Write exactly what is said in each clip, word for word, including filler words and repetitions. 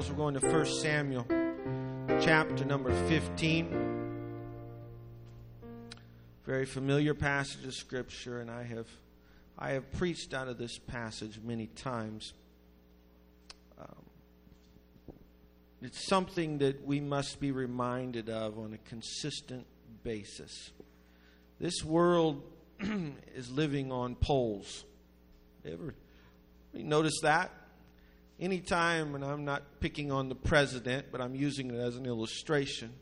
Bibles, we're going to First Samuel, chapter number fifteen. Very familiar passage of Scripture, and I have I have preached out of this passage many times. Um, it's something that we must be reminded of on a consistent basis. This world is living on poles. Ever you notice that? Anytime, and I'm not picking on the president, but I'm using it as an illustration.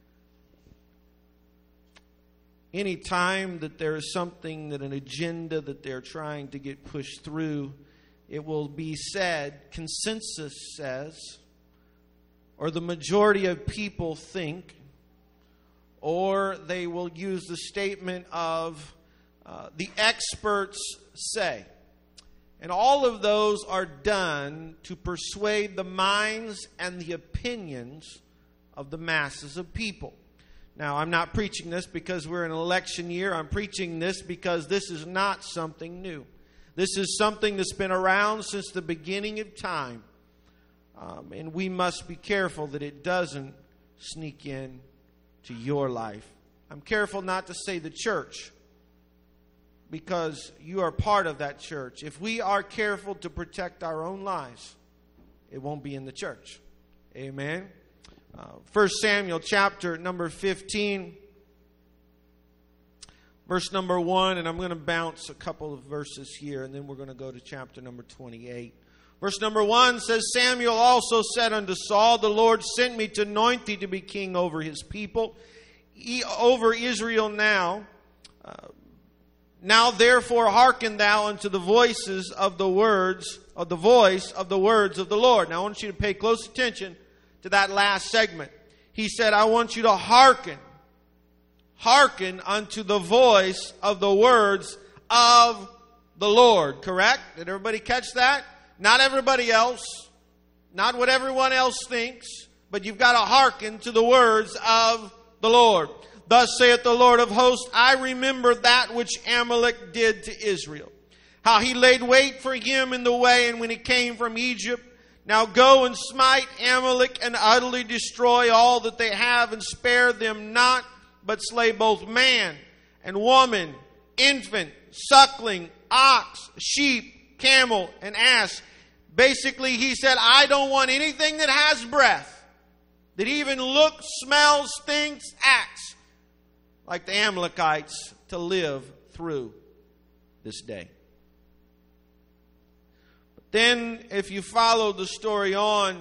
Anytime that there is something, that an agenda that they're trying to get pushed through, it will be said, consensus says, or the majority of people think, or they will use the statement of uh, the experts say. And all of those are done to persuade the minds and the opinions of the masses of people. Now, I'm not preaching this because we're in an election year. I'm preaching this because this is not something new. This is something that's been around since the beginning of time. Um, and we must be careful that it doesn't sneak in to your life. I'm careful not to say the church, because you are part of that church. If we are careful to protect our own lives, it won't be in the church. Amen. Uh, First Samuel chapter number fifteen, verse number one, and I'm going to bounce a couple of verses here, and then we're going to go to chapter number twenty-eight. Verse number one says, Samuel also said unto Saul, the Lord sent me to anoint thee to be king over his people, over Israel now. Uh, Now therefore hearken thou unto the voices of the words, of the voice of the words of the Lord. Now I want you to pay close attention to that last segment. He said, I want you to hearken. Hearken unto the voice of the words of the Lord. Correct? Did everybody catch that? Not everybody else. Not what everyone else thinks. But you've got to hearken to the words of the Lord. Thus saith the Lord of hosts, I remember that which Amalek did to Israel. How he laid wait for him in the way, and when he came from Egypt. Now go and smite Amalek, and utterly destroy all that they have, and spare them not, but slay both man and woman, infant, suckling, ox, sheep, camel, and ass. Basically, he said, I don't want anything that has breath, that even looks, smells, thinks, acts like the Amalekites, to live through this day. But then, if you follow the story on,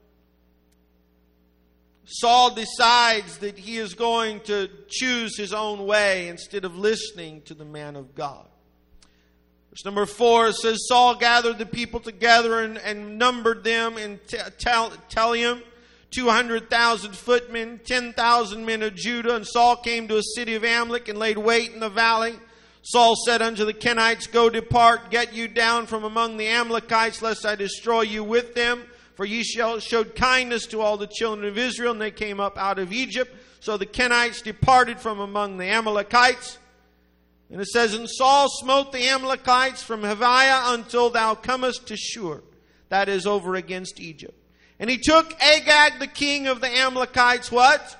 Saul decides that he is going to choose his own way instead of listening to the man of God. Verse number four says, Saul gathered the people together and, and numbered them in Telium, two hundred thousand footmen, ten thousand men of Judah. And Saul came to a city of Amalek and laid wait in the valley. Saul said unto the Kenites, Go depart, get you down from among the Amalekites, lest I destroy you with them. For ye showed kindness to all the children of Israel, and they came up out of Egypt. So the Kenites departed from among the Amalekites. And it says, And Saul smote the Amalekites from Haviah until thou comest to Shur, that is over against Egypt. And he took Agag, the king of the Amalekites, what?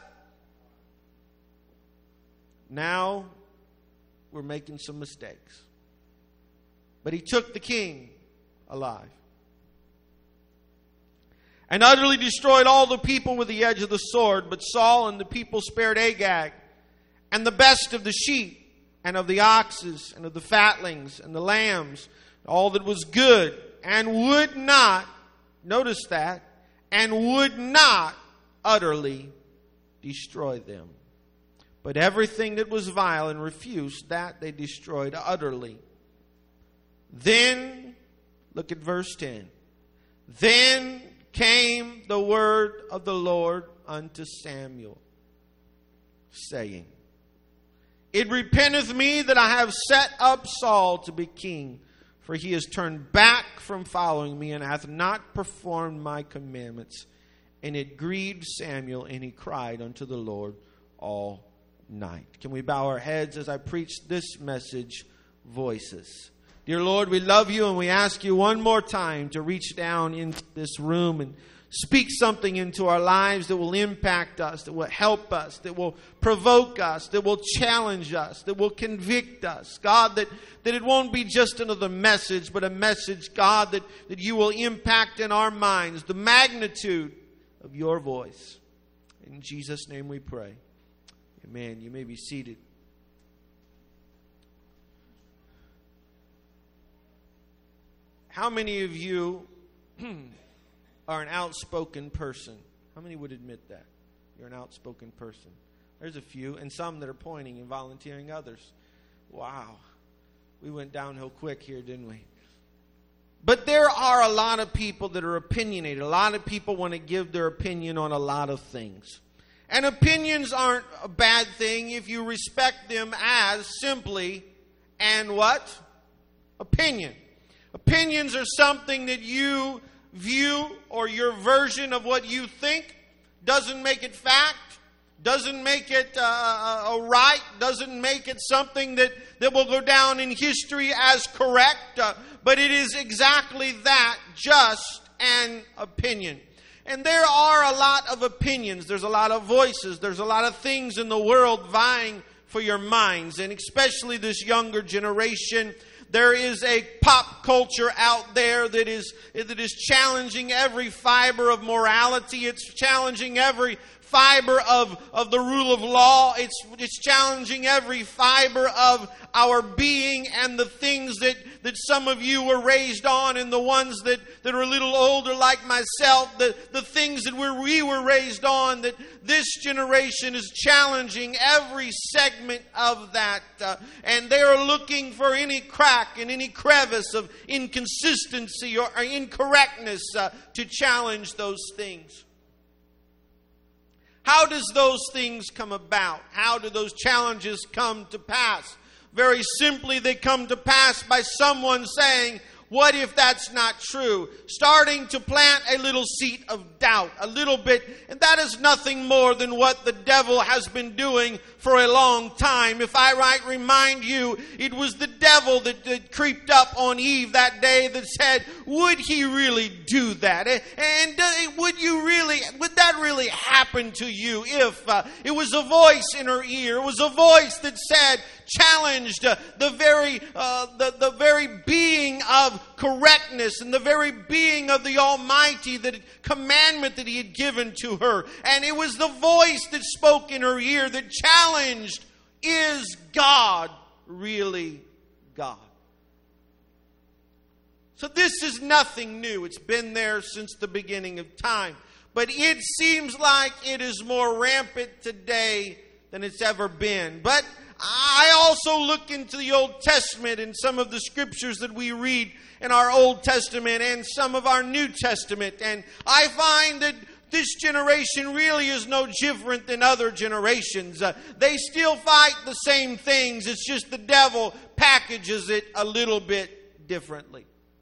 Now we're making some mistakes. But he took the king alive. And utterly destroyed all the people with the edge of the sword. But Saul and the people spared Agag, and the best of the sheep, and of the oxes, and of the fatlings, and the lambs, all that was good, and would not, notice that, and would not utterly destroy them. But everything that was vile and refused, that they destroyed utterly. Then, look at verse ten. Then came the word of the Lord unto Samuel, saying, It repenteth me that I have set up Saul to be king, for he has turned back from following me, and hath not performed my commandments. And it grieved Samuel, and he cried unto the Lord all night. Can we bow our heads as I preach this message, Voices? Dear Lord, we love you, and we ask you one more time to reach down into this room and speak something into our lives that will impact us, that will help us, that will provoke us, that will challenge us, that will convict us. God, that, that it won't be just another message, but a message, God, that, that you will impact in our minds the magnitude of your voice. In Jesus' name we pray. Amen. You may be seated. How many of you are an outspoken person? How many would admit that? You're an outspoken person. There's a few, and some that are pointing and volunteering others. Wow. We went downhill quick here, didn't we? But there are a lot of people that are opinionated. A lot of people want to give their opinion on a lot of things. And opinions aren't a bad thing if you respect them as simply and what? Opinion. Opinions are something that you view, or your version of what you think doesn't make it fact, doesn't make it uh, a right, doesn't make it something that, that will go down in history as correct, uh, but it is exactly that, just an opinion. And there are a lot of opinions, there's a lot of voices, there's a lot of things in the world vying for your minds, and especially this younger generation. There is a pop culture out there that is that is challenging every fiber of morality. It's challenging every fiber of, of the rule of law. It's, it's challenging every fiber of our being, and the things that, that some of you were raised on, and the ones that, that are a little older like myself, the, the things that we we were raised on, that this generation is challenging every segment of that. Uh, and they are looking for any crack and any crevice of inconsistency or, or incorrectness uh, to challenge those things. How does those things come about? How do those challenges come to pass? Very simply, they come to pass by someone saying, what if that's not true? Starting to plant a little seed of doubt, a little bit. And that is nothing more than what the devil has been doing for a long time. If I might remind you, it was the devil that, that creeped up on Eve that day that said, would he really do that? And uh, would you really, would that really happen to you if uh, it was a voice in her ear? It was a voice that said, challenged uh, the very uh, the, the very being of correctness and the very being of the Almighty, that commandment that he had given to her. And it was the voice that spoke in her ear that challenged, is God really God? So this is nothing new. It's been there since the beginning of time. But it seems like it is more rampant today than it's ever been. But I also look into the Old Testament and some of the scriptures that we read in our Old Testament and some of our New Testament. And I find that this generation really is no different than other generations. Uh, they still fight the same things. It's just the devil packages it a little bit differently.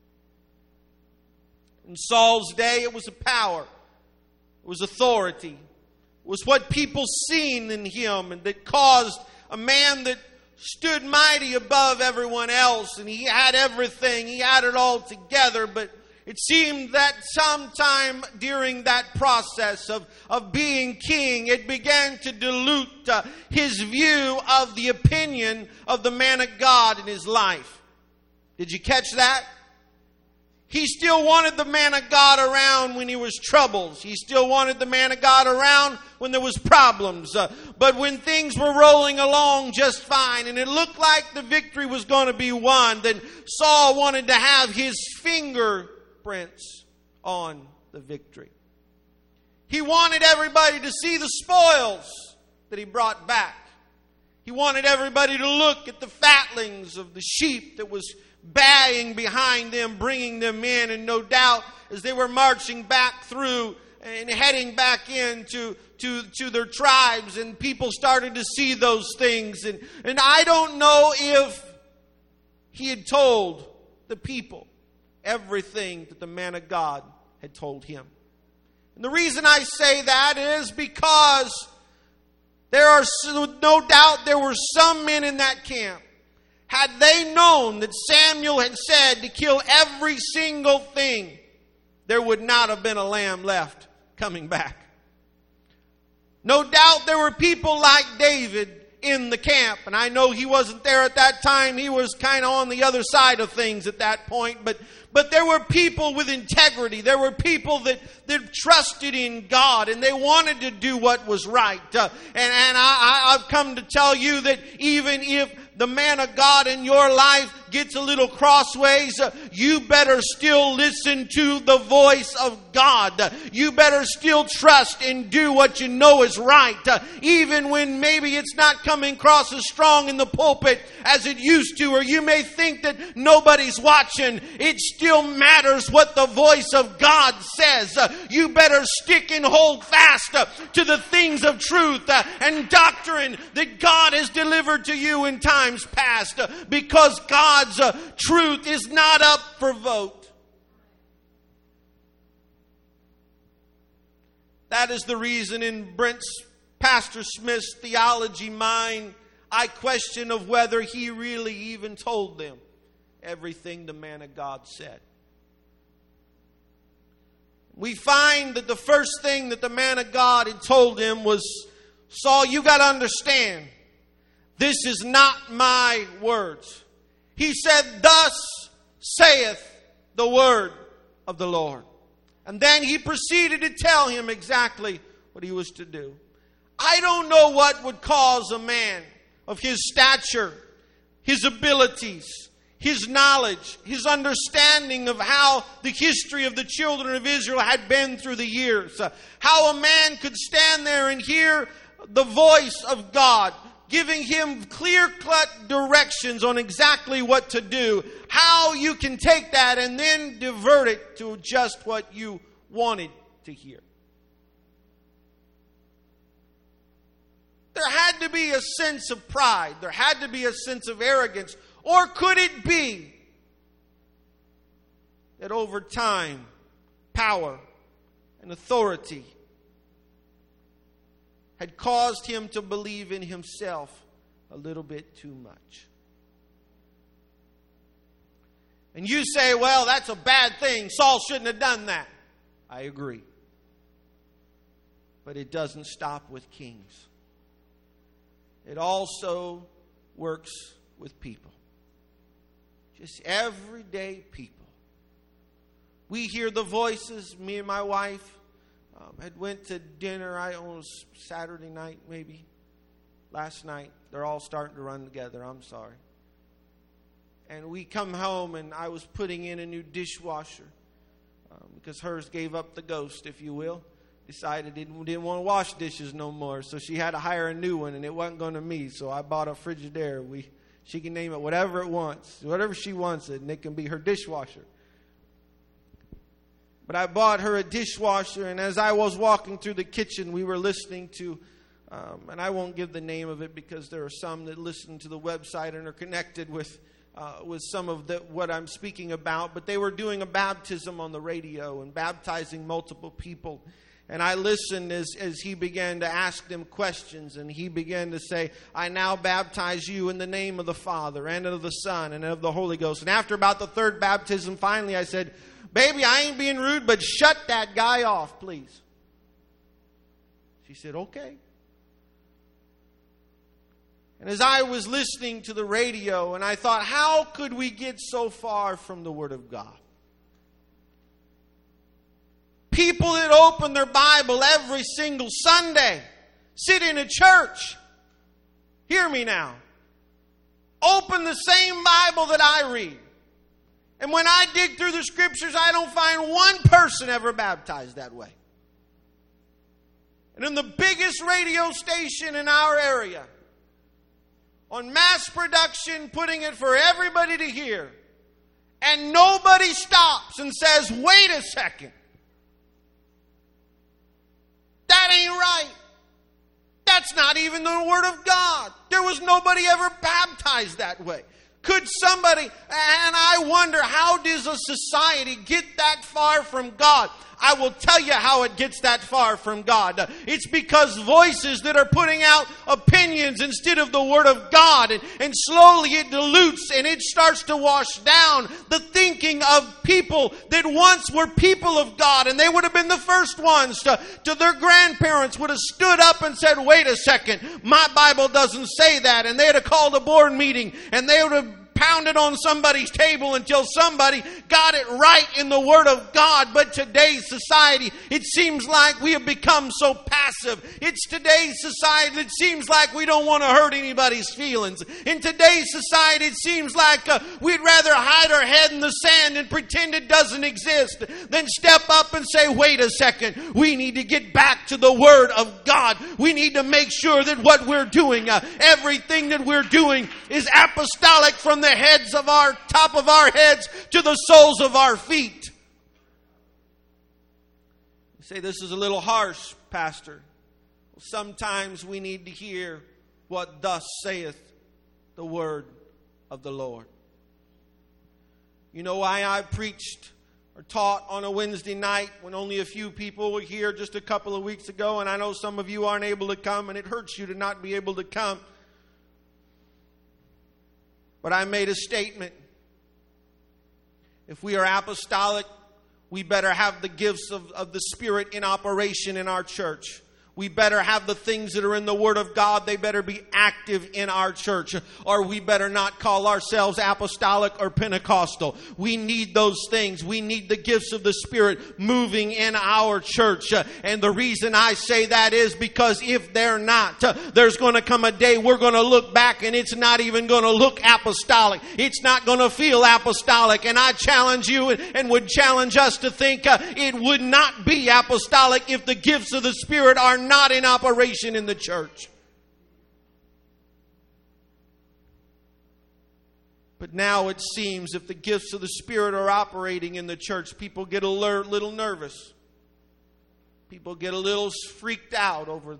In Saul's day, it was a power. It was authority. It was what people seen in him, and that caused a man that stood mighty above everyone else, and he had everything. He had it all together, but it seemed that sometime during that process of, of being king, it began to dilute uh, his view of the opinion of the man of God in his life. Did you catch that? He still wanted the man of God around when he was troubles. He still wanted the man of God around when there was problems. Uh, but when things were rolling along just fine and it looked like the victory was going to be won, then Saul wanted to have his fingerprints on the victory. He wanted everybody to see the spoils that he brought back. He wanted everybody to look at the fatlings of the sheep that was baying behind them, bringing them in. And no doubt, as they were marching back through and heading back into to, to their tribes, and people started to see those things. And, and I don't know if he had told the people everything that the man of God had told him. And the reason I say that is because there are no doubt there were some men in that camp. Had they known that Samuel had said to kill every single thing, there would not have been a lamb left. coming back. No doubt there were people like David in the camp, and I know he wasn't there at that time. He was kind of on the other side of things at that point, but but there were people with integrity. There were people that, that trusted in God, and they wanted to do what was right. Uh, and and I, I, I've come to tell you that even if the man of God in your life gets a little crossways, uh, you better still listen to the voice of God. Uh, you better still trust and do what you know is right. Uh, even when maybe it's not coming across as strong in the pulpit as it used to, or you may think that nobody's watching, it still matters what the voice of God says. Uh, you better stick and hold fast uh, to the things of truth uh, and doctrine that God has delivered to you in times past, uh, because God's uh, truth is not up for vote. That is the reason in Brent's, Pastor Smith's theology mind, I question of whether he really even told them everything the man of God said. We find that the first thing that the man of God had told him was, Saul, you got to understand, this is not my words. He said, thus saith the word of the Lord. And then he proceeded to tell him exactly what he was to do. I don't know what would cause a man of his stature, his abilities, his knowledge, his understanding of how the history of the children of Israel had been through the years. Uh, how a man could stand there and hear the voice of God, giving him clear-cut directions on exactly what to do. How you can take that and then divert it to just what you wanted to hear. There had to be a sense of pride. There had to be a sense of arrogance. Or could it be that over time, power and authority had caused him to believe in himself a little bit too much? And you say, well, that's a bad thing. Saul shouldn't have done that. I agree. But it doesn't stop with kings. It also works with people. Just everyday people. We hear the voices. Me and my wife um, had went to dinner. I it was Saturday night, maybe last night. They're all starting to run together. I'm sorry. And we come home, and I was putting in a new dishwasher um, because hers gave up the ghost, if you will. Decided didn't didn't want to wash dishes no more, so she had to hire a new one, and it wasn't going to me. So I bought a Frigidaire. We she can name it whatever it wants, whatever she wants it, and it can be her dishwasher. But I bought her a dishwasher, and as I was walking through the kitchen, we were listening to, um, and I won't give the name of it because there are some that listen to the website and are connected with uh, with some of the, what I'm speaking about. But they were doing a baptism on the radio and baptizing multiple people. And I listened as, as he began to ask them questions. And he began to say, I now baptize you in the name of the Father and of the Son and of the Holy Ghost. And after about the third baptism, finally I said, baby, I ain't being rude, but shut that guy off, please. She said, okay. And as I was listening to the radio, and I thought, how could we get so far from the Word of God? People that open their Bible every single Sunday, sit in a church. Hear me now. Open the same Bible that I read. And when I dig through the Scriptures, I don't find one person ever baptized that way. And in the biggest radio station in our area, on mass production, putting it for everybody to hear, and nobody stops and says, wait a second. That ain't right. That's not even the Word of God. There was nobody ever baptized that way. Could somebody, and I wonder, how does a society get that far from God? I will tell you how it gets that far from God. It's because voices that are putting out opinions instead of the Word of God. And, and slowly it dilutes and it starts to wash down the thinking of people that once were people of God. And they would have been the first ones to, to their grandparents would have stood up and said, wait a second, my Bible doesn't say that. And they would have called a board meeting and they would have pounded on somebody's table until somebody got it right in the Word of God. But today's society, it seems like we have become so passive. It's today's society that seems like we don't want to hurt anybody's feelings. In today's society, it seems like uh, we'd rather hide our head in the sand and pretend it doesn't exist than step up and say, wait a second, we need to get back to the Word of God. We need to make sure that what we're doing, uh, everything that we're doing is apostolic from the heads of our, top of our heads to the soles of our feet. You say, this is a little harsh, Pastor. Well, sometimes we need to hear what thus saith the word of the Lord. You know why I preached or taught on a Wednesday night when only a few people were here just a couple of weeks ago, and I know some of you aren't able to come, and it hurts you to not be able to come. But I made a statement. If we are apostolic, we better have the gifts of, of the Spirit in operation in our church. We better have the things that are in the Word of God. They better be active in our church. Or we better not call ourselves apostolic or Pentecostal. We need those things. We need the gifts of the Spirit moving in our church. And the reason I say that is because if they're not, there's going to come a day we're going to look back and it's not even going to look apostolic. It's not going to feel apostolic. And I challenge you and would challenge us to think uh, it would not be apostolic if the gifts of the Spirit are not in operation in the church. But now it seems if the gifts of the Spirit are operating in the church, people get a little nervous. People get a little freaked out over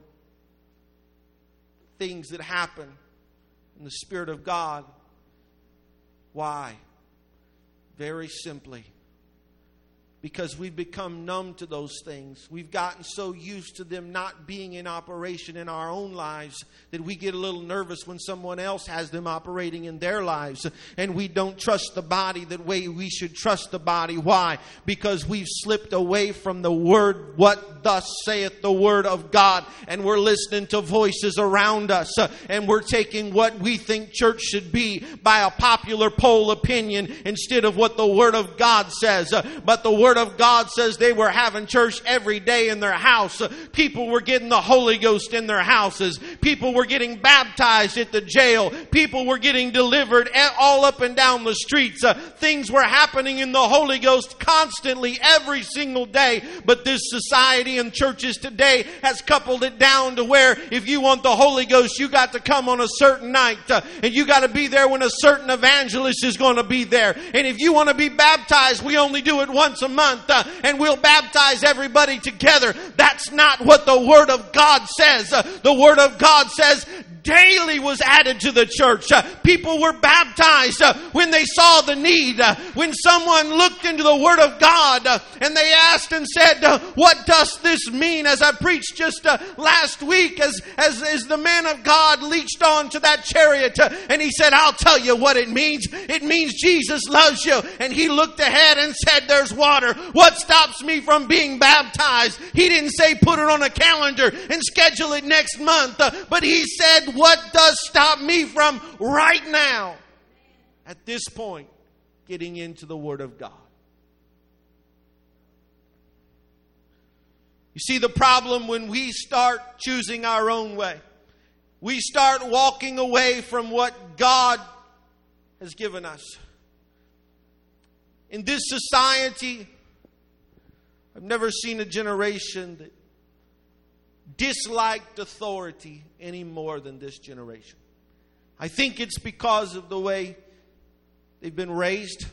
things that happen in the Spirit of God. Why? Very simply, because we've become numb to those things. We've gotten so used to them not being in operation in our own lives that we get a little nervous when someone else has them operating in their lives. And we don't trust the body the way we should trust the body. Why? Because we've slipped away from the Word, what thus saith the Word of God. And we're listening to voices around us. And we're taking what we think church should be by a popular poll opinion instead of what the Word of God says. But the Word of God says they were having church every day in their house. People were getting the Holy Ghost in their houses. People were getting baptized at the jail. People were getting delivered all up and down the streets. Uh, things were happening in the Holy Ghost constantly every single day. But this society and churches today has coupled it down to where if you want the Holy Ghost, you got to come on a certain night. Uh, and you got to be there when a certain evangelist is going to be there. And if you want to be baptized, we only do it once a month. Uh, and we'll baptize everybody together. That's not what the Word of God says. Uh, the Word of God says daily was added to the church. Uh, people were baptized uh, when they saw the need. Uh, when someone looked into the Word of God uh, and they asked and said, uh, what does this mean? As I preached just uh, last week as, as, as the man of God leached on to that chariot uh, and he said, I'll tell you what it means. It means Jesus loves you. And he looked ahead and said, there's water. What stops me from being baptized? He didn't say put it on a calendar and schedule it next month. Uh, but he said, what does stop me from right now, at this point, getting into the Word of God? You see, the problem when we start choosing our own way, we start walking away from what God has given us. In this society, I've never seen a generation that disliked authority any more than this generation. I think it's because of the way they've been raised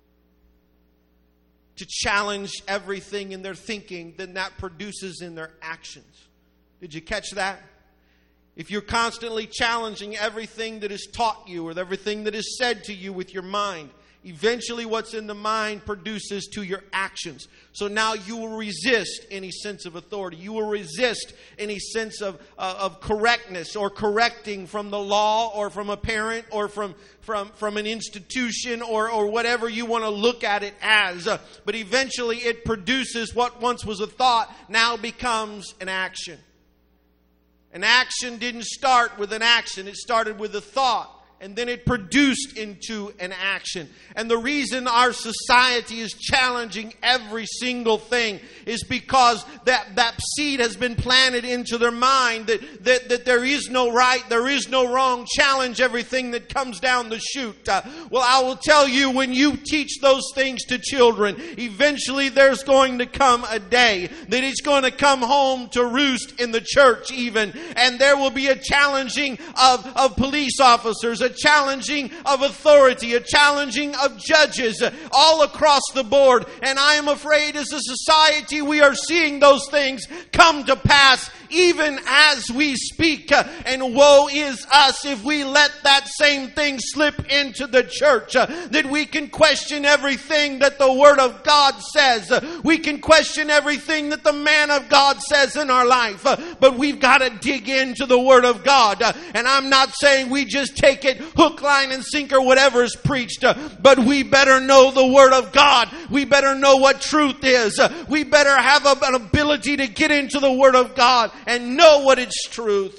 to challenge everything in their thinking, then that produces in their actions. Did you catch that? If you're constantly challenging everything that is taught you or everything that is said to you with your mind, eventually what's in the mind produces to your actions. So now you will resist any sense of authority. You will resist any sense of, uh, of correctness or correcting from the law or from a parent or from, from, from an institution or, or whatever you want to look at it as. Uh, but eventually it produces what once was a thought now becomes an action. An action didn't start with an action. It started with a thought. And then it produced into an action. And the reason our society is challenging every single thing is because that, that seed has been planted into their mind that, that, that there is no right, there is no wrong. Challenge everything that comes down the chute. Uh, well, I will tell you, when you teach those things to children, eventually there's going to come a day that it's going to come home to roost in the church even. And there will be a challenging of, of police officers, a challenging of authority, a challenging of judges all across the board. And I am afraid as a society we are seeing those things come to pass even as we speak. And woe is us if we let that same thing slip into the church, that we can question everything that the Word of God says. We can question everything that the man of God says in our life. But we've got to dig into the Word of God. And I'm not saying we just take it hook, line, and sinker, whatever is preached. But we better know the Word of God. We better know what truth is. We better have an ability to get into the Word of God and know what its truth.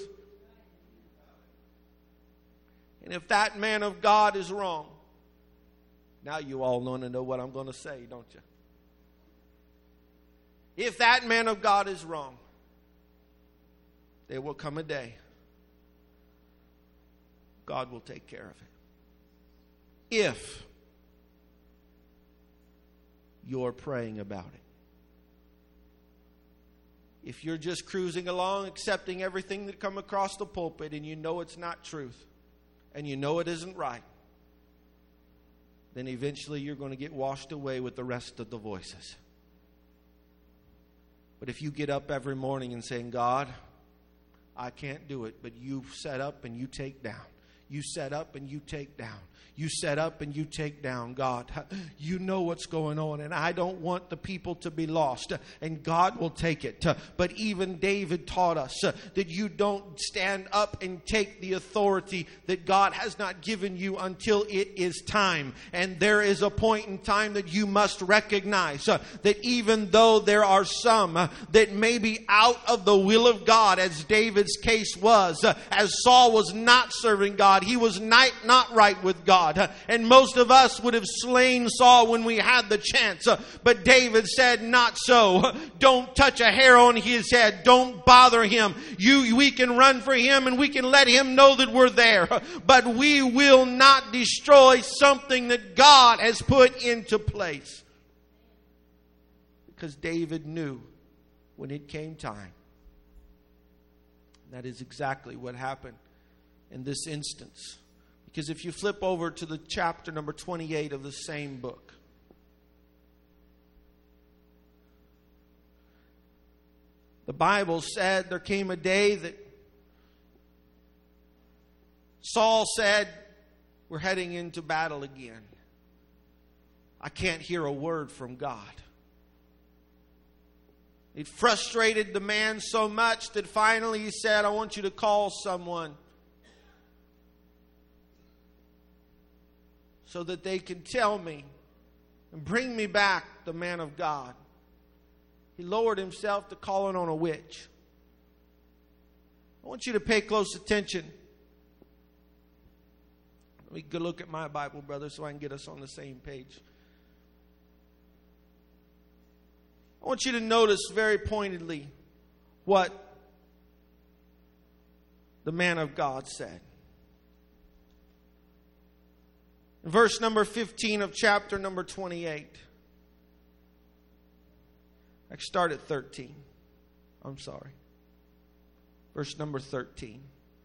And if that man of God is wrong, now you all want to know what I'm going to say, don't you? If that man of God is wrong, there will come a day God will take care of it. If you're praying about it. If you're just cruising along, accepting everything that comes across the pulpit, and you know it's not truth, and you know it isn't right, then eventually you're going to get washed away with the rest of the voices. But if you get up every morning and saying, God, I can't do it, but you set up and you take down. You set up and you take down. You set up and you take down. God, you know what's going on, and I don't want the people to be lost, and God will take it. But even David taught us that you don't stand up and take the authority that God has not given you until it is time. And there is a point in time that you must recognize that even though there are some that may be out of the will of God, as David's case was, as Saul was not serving God, he was not, not right with God. And most of us would have slain Saul when we had the chance. But David said, not so. Don't touch a hair on his head. Don't bother him. You, we can run for him and we can let him know that we're there. But we will not destroy something that God has put into place. Because David knew when it came time. That is exactly what happened in this instance. Because if you flip over to the chapter number twenty-eight of the same book, the Bible said there came a day that Saul said, we're heading into battle again. I can't hear a word from God. It frustrated the man so much that finally he said, I want you to call someone so that they can tell me and bring me back the man of God. He lowered himself to calling on a witch. I want you to pay close attention. Let me go look at my Bible, brother, so I can get us on the same page. I want you to notice very pointedly what the man of God said. Verse number fifteen of chapter number twenty-eight. I start at thirteen. I'm sorry. Verse number thirteen.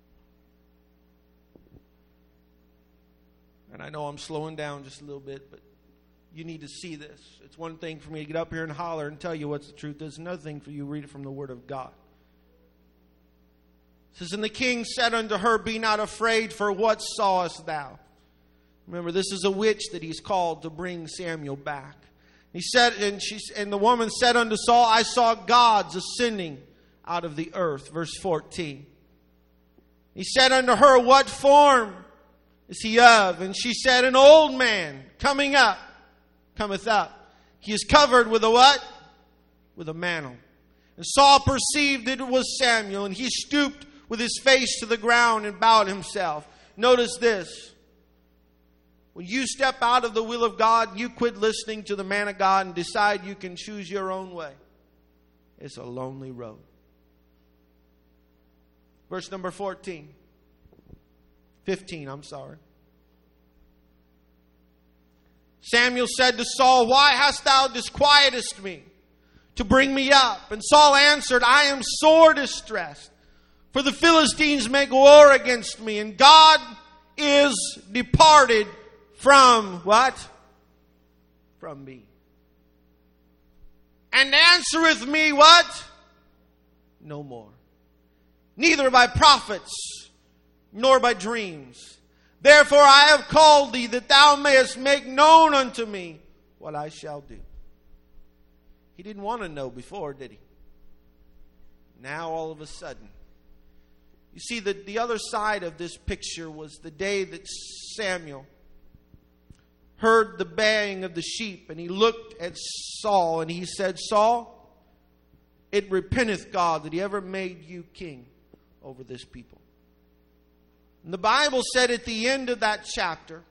And I know I'm slowing down just a little bit, but you need to see this. It's one thing for me to get up here and holler and tell you what the truth is. Another thing for you to read it from the Word of God. It says, and the king said unto her, be not afraid, for what sawest thou? Remember, this is a witch that he's called to bring Samuel back. He said, and she, and the woman said unto Saul, I saw gods ascending out of the earth. Verse fourteen. He said unto her, what form is he of? And she said, an old man coming up, cometh up. He is covered with a what? With a mantle. And Saul perceived that it was Samuel, and he stooped with his face to the ground and bowed himself. Notice this. When you step out of the will of God, you quit listening to the man of God and decide you can choose your own way. It's a lonely road. Verse number fourteen. fifteen, I'm sorry. Samuel said to Saul, why hast thou disquietest me to bring me up? And Saul answered, I am sore distressed, for the Philistines make war against me, and God is departed from what? From me. And answereth me what? No more. Neither by prophets, nor by dreams. Therefore I have called thee, that thou mayest make known unto me what I shall do. He didn't want to know before, did he? Now all of a sudden. You see, the, the other side of this picture was the day that Samuel heard the baying of the sheep, and he looked at Saul, and he said, Saul, it repenteth God that he ever made you king over this people. And the Bible said at the end of that chapter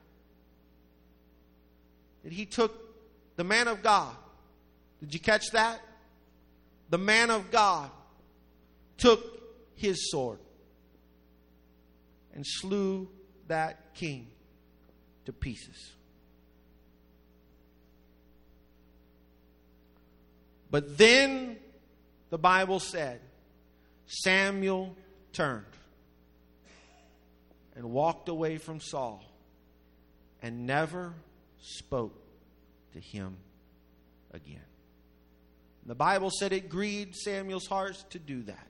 that he took the man of God. Did you catch that? The man of God took his sword and slew that king to pieces. But then the Bible said Samuel turned and walked away from Saul and never spoke to him again. The Bible said it grieved Samuel's heart to do that.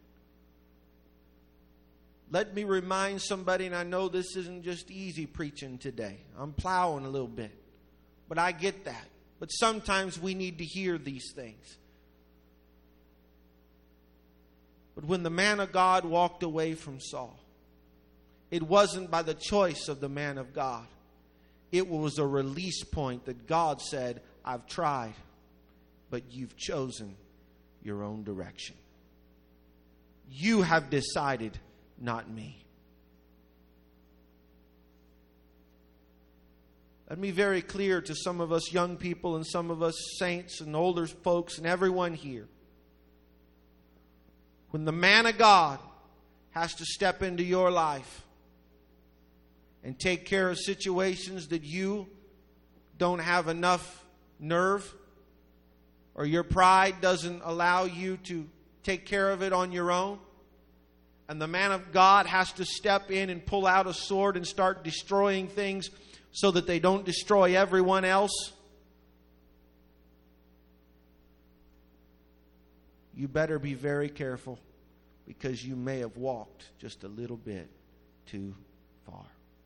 Let me remind somebody, and I know this isn't just easy preaching today. I'm plowing a little bit, but I get that. But sometimes we need to hear these things. But when the man of God walked away from Saul, it wasn't by the choice of the man of God. It was a release point that God said, I've tried, but you've chosen your own direction. You have decided, not me. Let me be very clear to some of us young people and some of us saints and older folks and everyone here. When the man of God has to step into your life and take care of situations that you don't have enough nerve, or your pride doesn't allow you to take care of it on your own, and the man of God has to step in and pull out a sword and start destroying things so that they don't destroy everyone else, you better be very careful, because you may have walked just a little bit too far.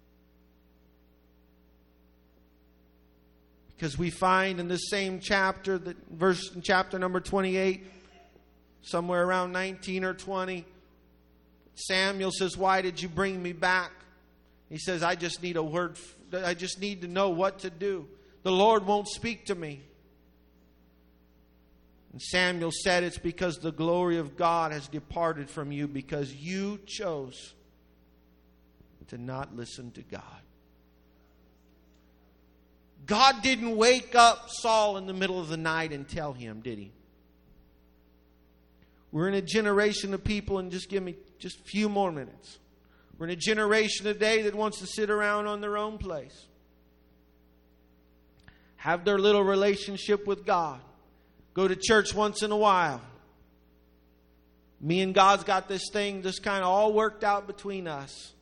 Because we find in this same chapter, that verse in chapter number twenty-eight, somewhere around nineteen or twenty, Samuel says, why did you bring me back? He says, I just need a word. I just need to know what to do. The Lord won't speak to me. And Samuel said, it's because the glory of God has departed from you, because you chose to not listen to God. God didn't wake up Saul in the middle of the night and tell him, did he? We're in a generation of people, and just give me just a few more minutes. We're in a generation today that wants to sit around on their own place, have their little relationship with God, go to church once in a while. Me and God's got this thing just kind of all worked out between us.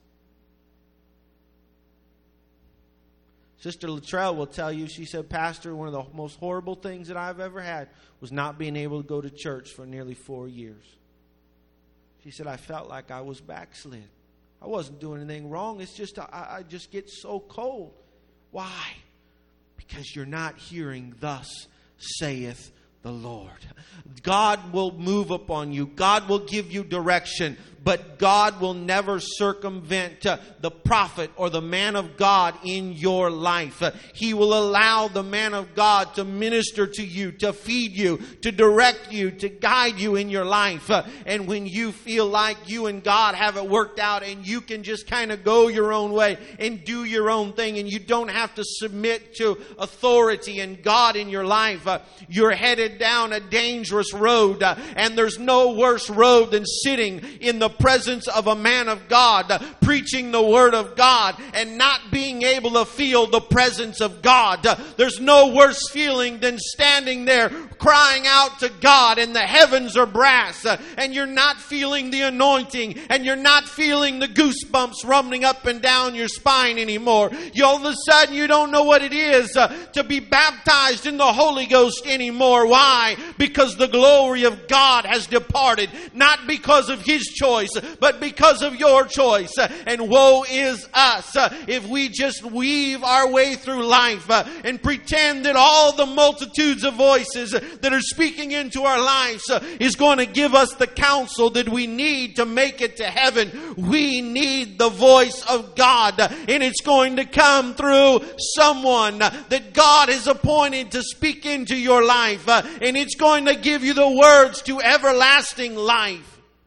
Sister Luttrell will tell you, she said, Pastor, one of the most horrible things that I've ever had was not being able to go to church for nearly four years. She said, I felt like I was backslid. I wasn't doing anything wrong. It's just, I, I just get so cold. Why? Because you're not hearing, thus saith the Lord. God will move upon you. God will give you direction. But God will never circumvent uh, the prophet or the man of God in your life. Uh, he will allow the man of God to minister to you, to feed you, to direct you, to guide you in your life. Uh, and when you feel like you and God have it worked out and you can just kind of go your own way and do your own thing and you don't have to submit to authority and God in your life, uh, you're headed down a dangerous road. Uh, and there's no worse road than sitting in the presence of a man of God, uh, preaching the word of God and not being able to feel the presence of God. Uh, there's no worse feeling than standing there crying out to God and the heavens are brass uh, and you're not feeling the anointing and you're not feeling the goosebumps running up and down your spine anymore. You, all of a sudden you don't know what it is uh, to be baptized in the Holy Ghost anymore. Why? Because the glory of God has departed, not because of His choice, but because of your choice. And woe is us if we just weave our way through life and pretend that all the multitudes of voices that are speaking into our lives is going to give us the counsel that we need to make it to heaven. We need the voice of God, and it's going to come through someone that God has appointed to speak into your life, and it's going to give you the words to everlasting life.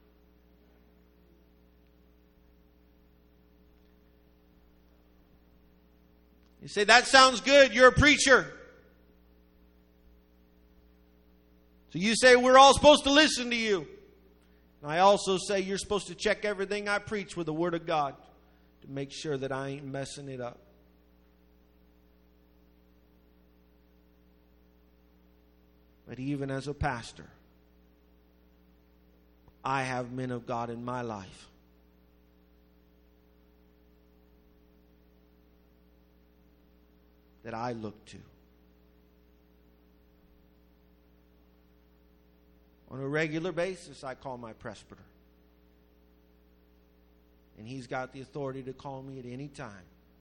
You say, that sounds good. You're a preacher. So you say, we're all supposed to listen to you. And I also say, you're supposed to check everything I preach with the Word of God to make sure that I ain't messing it up. But even as a pastor, I have men of God in my life that I look to. On a regular basis, I call my presbyter. And he's got the authority to call me at any time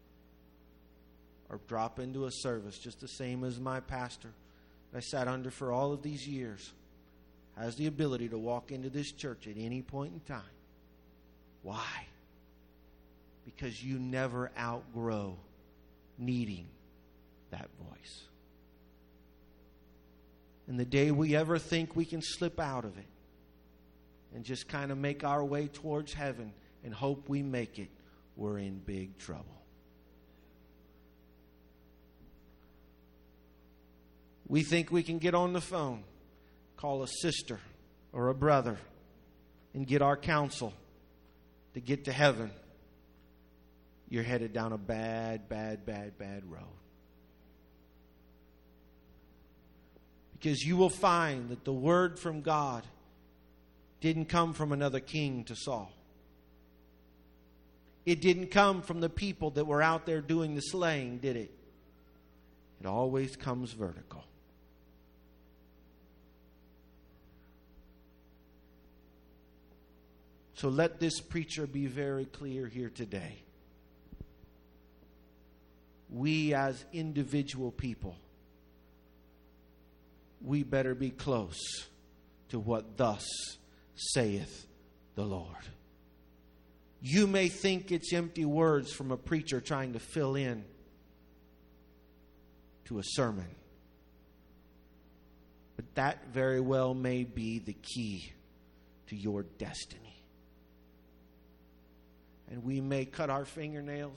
or drop into a service, just the same as my pastor I sat under for all of these years has the ability to walk into this church at any point in time. Why? Because you never outgrow needing that voice. And the day we ever think we can slip out of it and just kind of make our way towards heaven and hope we make it, we're in big trouble. We think we can get on the phone, call a sister or a brother, and get our counsel to get to heaven. You're headed down a bad, bad, bad, bad road. Because you will find that the word from God didn't come from another king to Saul. It didn't come from the people that were out there doing the slaying, did it? It always comes vertical. So let this preacher be very clear here today. We as individual people, we better be close to what thus saith the Lord. You may think it's empty words from a preacher trying to fill in to a sermon. But that very well may be the key to your destiny. And we may cut our fingernails.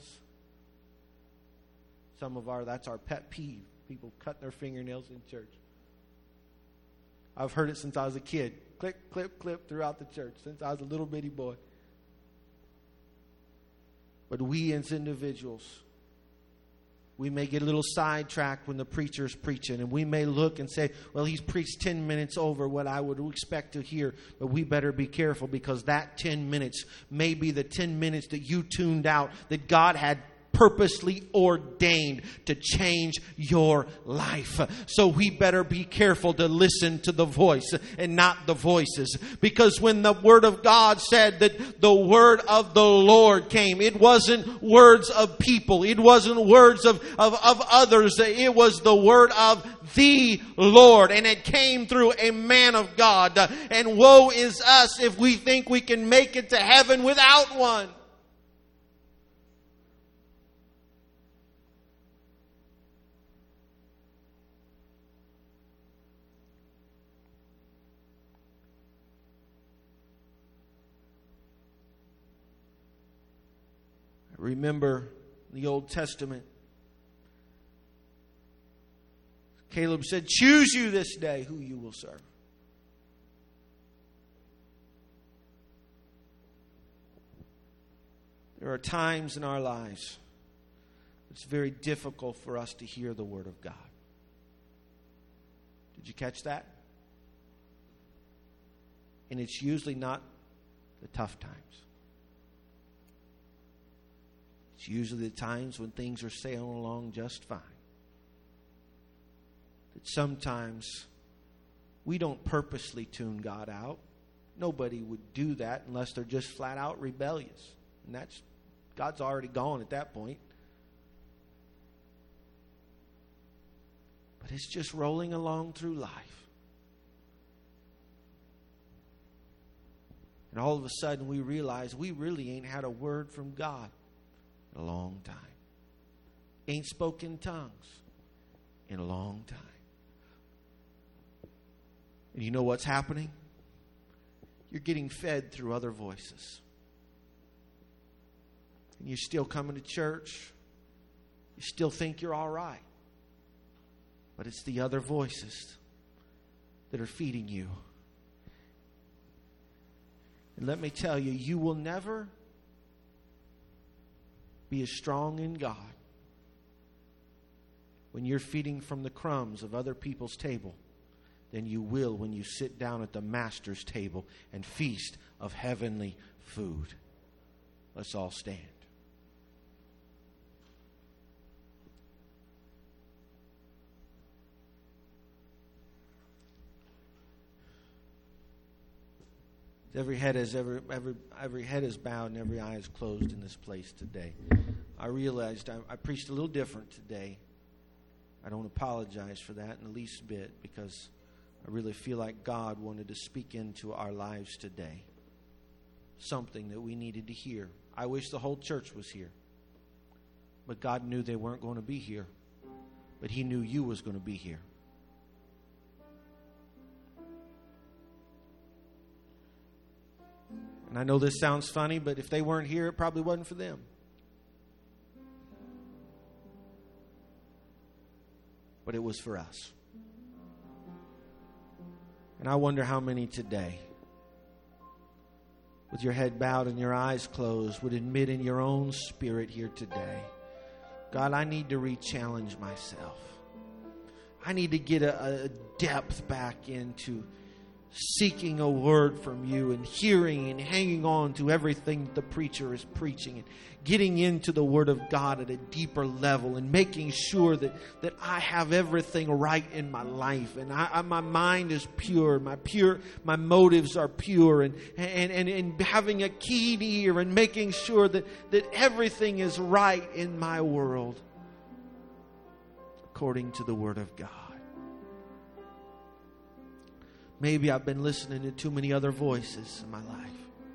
Some of our, that's our pet peeve. People cut their fingernails in church. I've heard it since I was a kid. Click, clip, clip throughout the church. Since I was a little bitty boy. But we as individuals, we may get a little sidetracked when the preacher's preaching. And we may look and say, well, he's preached ten minutes over what I would expect to hear. But we better be careful, because that ten minutes may be the ten minutes that you tuned out, that God had purposely ordained to change your life. So we better be careful to listen to the voice and not the voices. Because when the Word of God said that the word of the Lord came, it wasn't words of people. It wasn't words of, of, of others. It was the word of the Lord. And it came through a man of God. And woe is us if we think we can make it to heaven without one. Remember the Old Testament. Caleb said, choose you this day who you will serve. There are times in our lives it's very difficult for us to hear the Word of God. Did you catch that? And it's usually not the tough times. It's usually the times when things are sailing along just fine. That sometimes we don't purposely tune God out. Nobody would do that unless they're just flat out rebellious. And that's, God's already gone at that point. But it's just rolling along through life. And all of a sudden we realize we really ain't had a word from God in a long time. Ain't spoken tongues in a long time. And you know what's happening? You're getting fed through other voices. And you're still coming to church. You still think you're all right. But it's the other voices that are feeding you. And let me tell you, you will never be as strong in God when you're feeding from the crumbs of other people's table than you will when you sit down at the Master's table and feast of heavenly food. Let's all stand. Every head is every every every head is bowed and every eye is closed in this place today. I realized I, I preached a little different today. I don't apologize for that in the least bit, because I really feel like God wanted to speak into our lives today. Something that we needed to hear. I wish the whole church was here. But God knew they weren't going to be here. But He knew you was going to be here. And I know this sounds funny, but if they weren't here, it probably wasn't for them. But it was for us. And I wonder how many today, with your head bowed and your eyes closed, would admit in your own spirit here today, God, I need to re-challenge myself. I need to get a, a depth back into seeking a word from you and hearing and hanging on to everything that the preacher is preaching and getting into the Word of God at a deeper level and making sure that, that I have everything right in my life and I, I, my mind is pure, my pure, my motives are pure, and, and, and, and having a keen ear and making sure that, that everything is right in my world according to the Word of God. Maybe I've been listening to too many other voices in my life.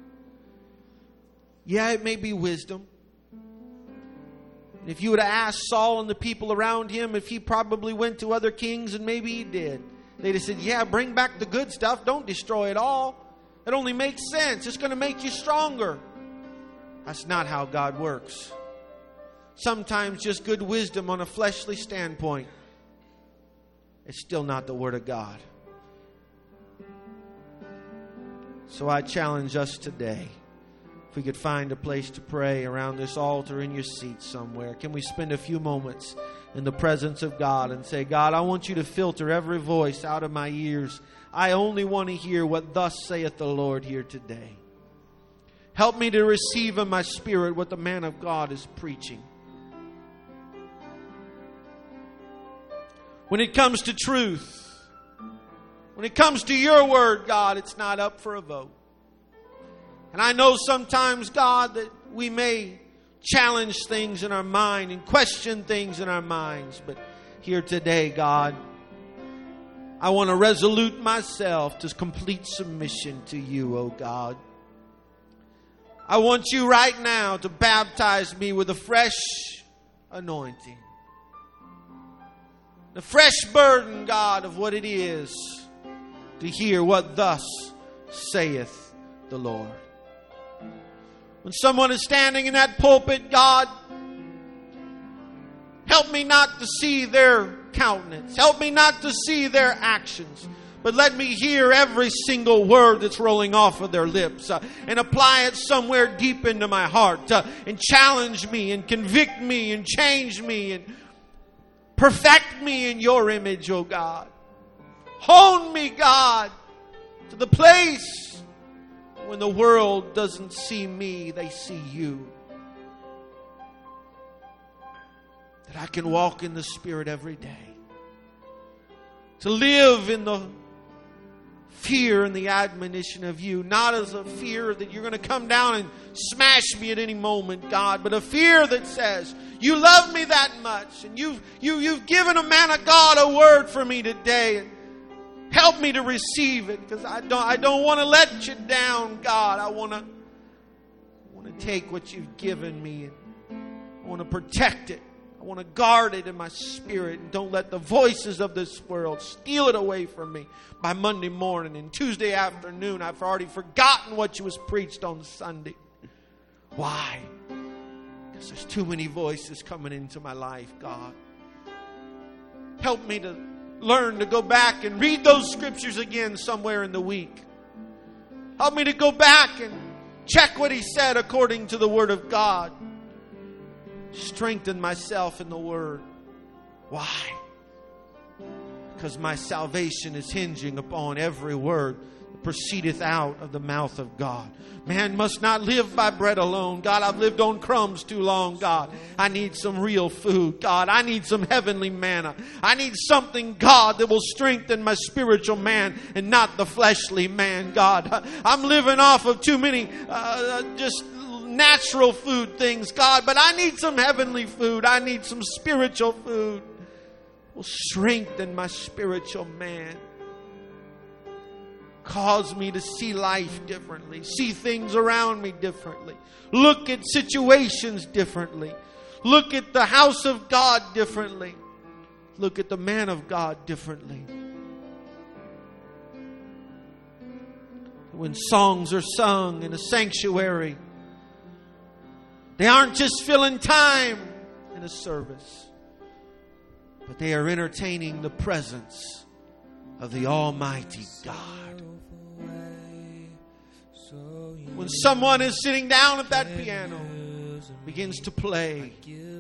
Yeah, it may be wisdom. And if you would have asked Saul and the people around him if he probably went to other kings, and maybe he did, they'd have said, yeah, bring back the good stuff. Don't destroy it all. It only makes sense. It's going to make you stronger. That's not how God works. Sometimes just good wisdom on a fleshly standpoint, it's still not the Word of God. So I challenge us today, if we could find a place to pray around this altar in your seat somewhere, can we spend a few moments in the presence of God and say, God, I want you to filter every voice out of my ears. I only want to hear what thus saith the Lord here today. Help me to receive in my spirit what the man of God is preaching. When it comes to truth, when it comes to your word, God, it's not up for a vote. And I know sometimes, God, that we may challenge things in our mind and question things in our minds. But here today, God, I want to resolute myself to complete submission to you, oh God. I want you right now to baptize me with a fresh anointing. The fresh burden, God, of what it is to hear what thus saith the Lord. When someone is standing in that pulpit, God, help me not to see their countenance. Help me not to see their actions. But let me hear every single word that's rolling off of their lips uh, and apply it somewhere deep into my heart uh, and challenge me and convict me and change me and perfect me in your image, oh God. Hone me, God, to the place when the world doesn't see me, they see you. That I can walk in the Spirit every day. To live in the fear and the admonition of you. Not as a fear that you're going to come down and smash me at any moment, God. But a fear that says, you love me that much. And you've, you, you've given a man of God a word for me today. And help me to receive it. Because I don't, I don't want to let you down, God. I want to, I want to take what you've given me. And I want to protect it. I want to guard it in my spirit and don't let the voices of this world steal it away from me. By Monday morning and Tuesday afternoon, I've already forgotten what you was preached on Sunday. Why? Because there's too many voices coming into my life, God. Help me to learn to go back and read those scriptures again somewhere in the week. Help me to go back and check what He said according to the Word of God. Strengthen myself in the Word. Why? Because my salvation is hinging upon every word that proceedeth out of the mouth of God. Man must not live by bread alone. God, I've lived on crumbs too long, God. I need some real food, God. I need some heavenly manna. I need something, God, that will strengthen my spiritual man and not the fleshly man, God. I'm living off of too many uh, just natural food things, God, but I need some heavenly food. I need some spiritual food. Will strengthen my spiritual man. Cause me to see life differently. See things around me differently. Look at situations differently. Look at the house of God differently. Look at the man of God differently. When songs are sung in a sanctuary, they aren't just filling time in a service, but they are entertaining the presence of the Almighty God. When someone is sitting down at that piano, begins to play,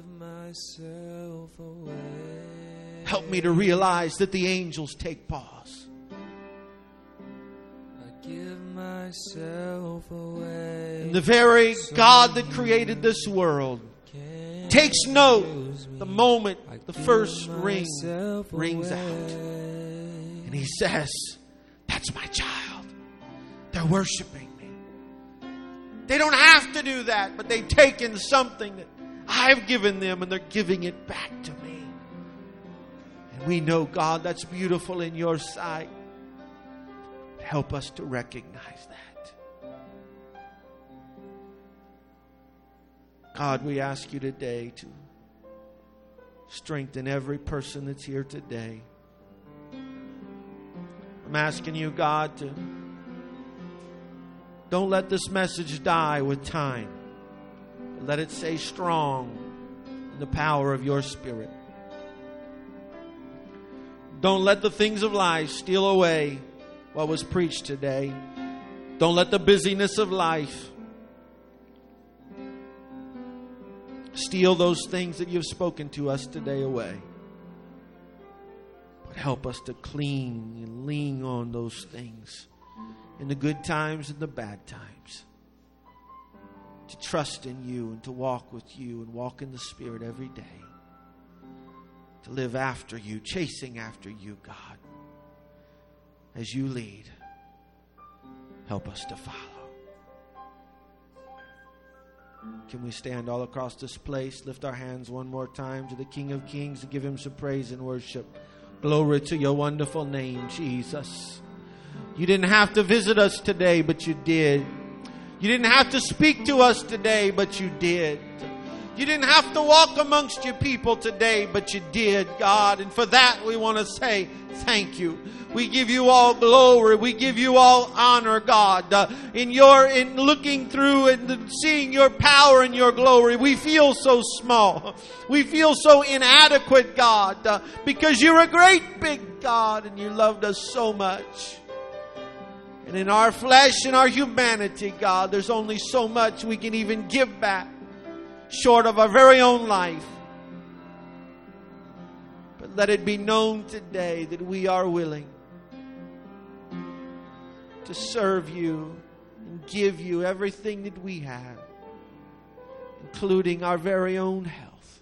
help me to realize that the angels take pause. And the very God that created this world takes note the moment the first ring rings out. And He says, that's my child. They're worshiping me. They don't have to do that, but they've taken something that I've given them and they're giving it back to me. And we know, God, that's beautiful in your sight. Help us to recognize that. God, we ask you today to strengthen every person that's here today. I'm asking you, God, to don't let this message die with time. But let it stay strong in the power of your Spirit. Don't let the things of life steal away what was preached today. Don't let the busyness of life steal those things that you've spoken to us today away. But help us to cling and lean on those things in the good times and the bad times. To trust in you and to walk with you and walk in the Spirit every day. to live after you, chasing after you, God. As you lead, help us to follow. Can we stand all across this place, lift our hands one more time to the King of Kings and give Him some praise and worship. Glory to your wonderful name, Jesus. You didn't have to visit us today, but you did. You didn't have to speak to us today, but you did. You didn't have to walk amongst your people today, but you did, God. And for that, we want to say thank you. We give you all glory. We give you all honor, God. Uh, in your, in looking through and seeing your power and your glory, we feel so small. We feel so inadequate, God, uh, because you're a great big God and you loved us so much. And in our flesh and our humanity, God, there's only so much we can even give back, short of our very own life. But let it be known today that we are willing to serve you and give you everything that we have, including our very own health,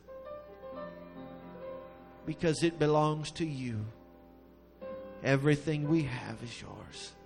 because it belongs to you. Everything we have is yours.